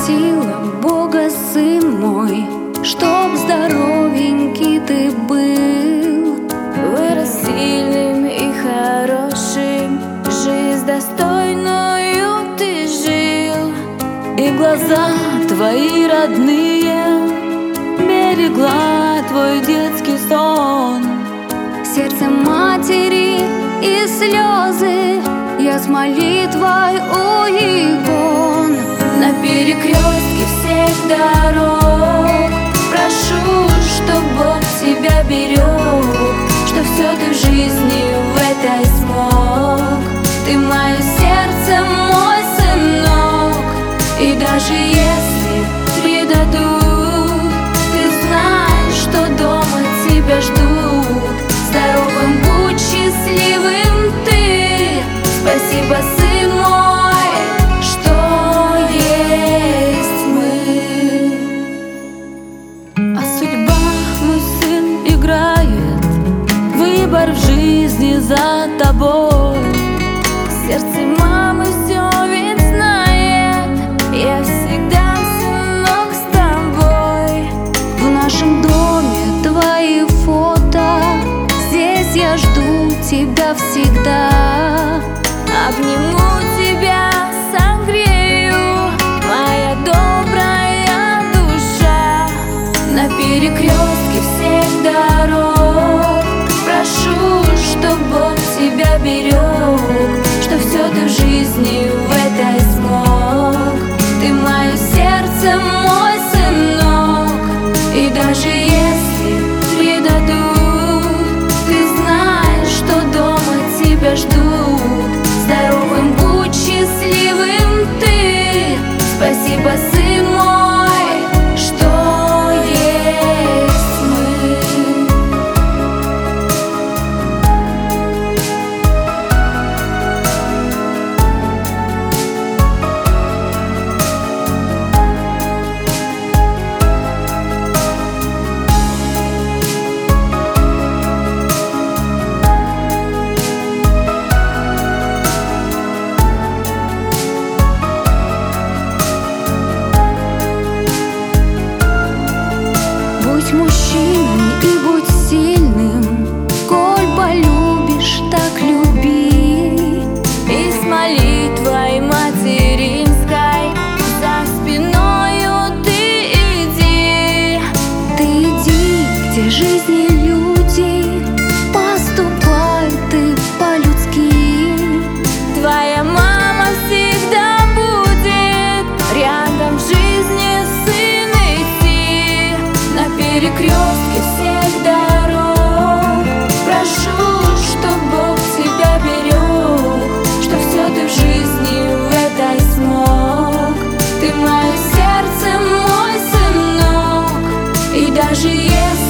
Просила Бога, сын мой, чтоб здоровенький ты был, вырос сильным и хорошим, жизнь достойную ты жил, и глаза твои родные берегла твой детский сон. Сердце матери и слезы я с молитвой у икон. на перекрестке всех дорог прошу, чтоб Бог тебя берег, что все ты в жизни в этой смог. Ты мое сердце, мой сынок, и даже если предадут, ты знаешь, что дома тебя ждут. Здоровым будь, счастливым ты. Спасибо, сын мой, что есть мы. А судьба, мой сын, играет выбор в жизни за тобой. Сердце мамы все ведь знает, я всегда, сынок, с тобой. В нашем доме твои фото, здесь я жду тебя всегда. Обниму тебя, согрею, моя добрая душа. На перекрестке всех дорог прошу, чтоб Бог тебя берег, что все ты в жизни в этой смог. Ты мое сердце, мой сынок, и даже если предадут, ты знаешь, что дома тебя ждут. Здоровым будь, счастливым ты. Спасибо, сын мой, что есть мы. Будь мужчиной и будь сильным, коль полюбишь, так люби. И с молитвой материнской за спиною ты иди. Ты иди, где жизни люди, поступай ты по-людски. Твоя мама всегда будет рядом в жизни, сын, идти. На перекрестке всех дорог прошу, чтоб Бог тебя берег, что все ты в жизни в этой смог. Ты мое сердце, мой сынок, и даже если